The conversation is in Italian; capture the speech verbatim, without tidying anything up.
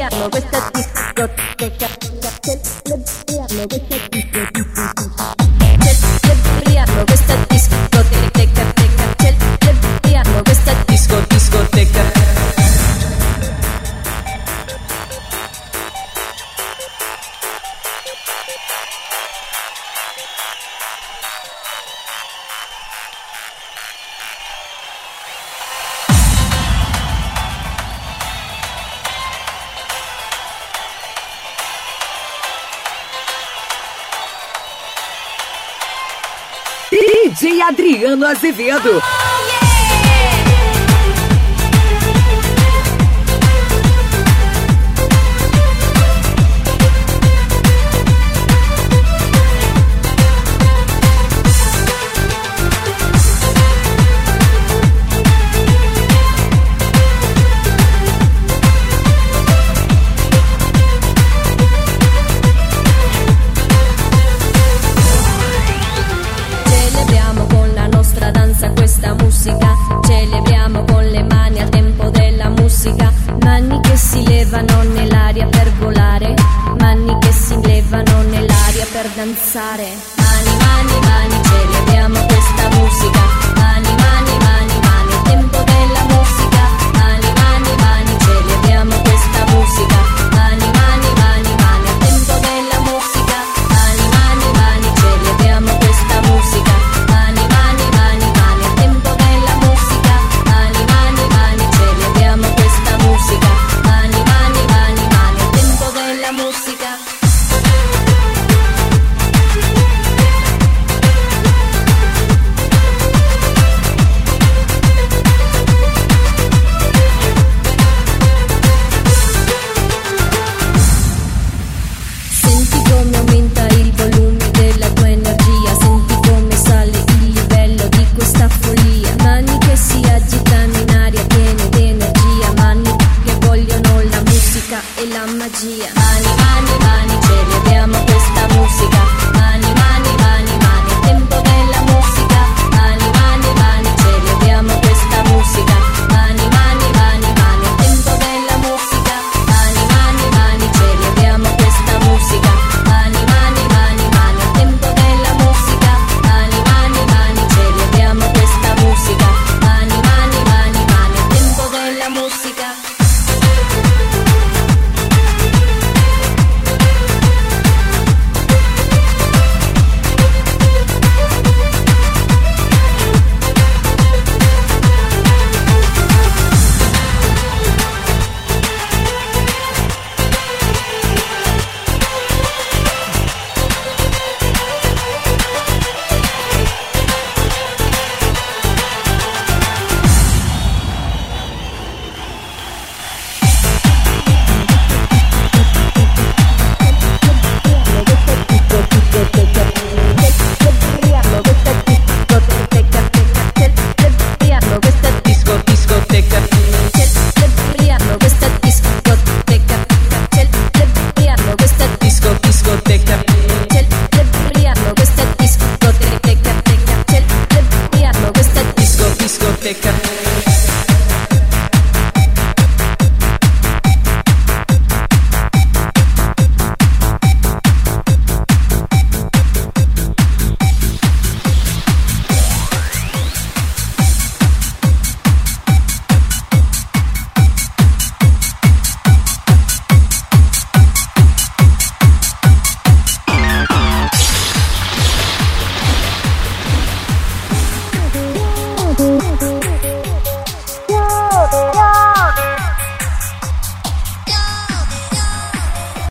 celebriamo questa discoteca, celebriamo questa discoteca, celebriamo questa discoteca, celebriamo questa disco discoteca. D J Adriano Azevedo. Questa musica, celebriamo con le mani al tempo della musica, mani che si levano nell'aria per volare, mani che si levano nell'aria per danzare, mani, mani, mani, celebriamo questa musica, mani, mani, mani, mani, al tempo della musica, mani, mani, mani, celebriamo questa musica, mani, mani, mani, mani, al tempo della musica, mani, mani, mani, celebriamo questa musica, mani, mani, mani, mani, al tempo della musica, mani, mani, mani, celebriamo questa musica, mani, mani, mani, mani, al tempo della musica. Senti come aumenta il volume della tua energia, senti come sale il livello di questa follia, mani che si agitano in aria piene d'energia, mani che vogliono la musica e la magia, mani